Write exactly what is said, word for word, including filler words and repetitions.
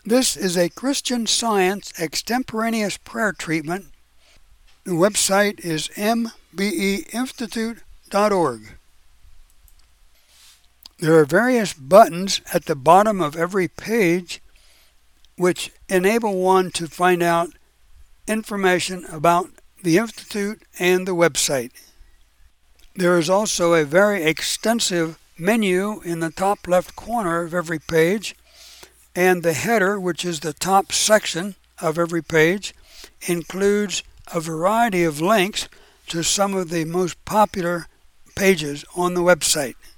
This is a Christian Science extemporaneous prayer treatment. The website is m b e institute dot org. There are various buttons at the bottom of every page which enable one to find out information about the Institute and the website. There is also a very extensive menu in the top left corner of every page, and the header, which is the top section of every page, includes a variety of links to some of the most popular pages on the website.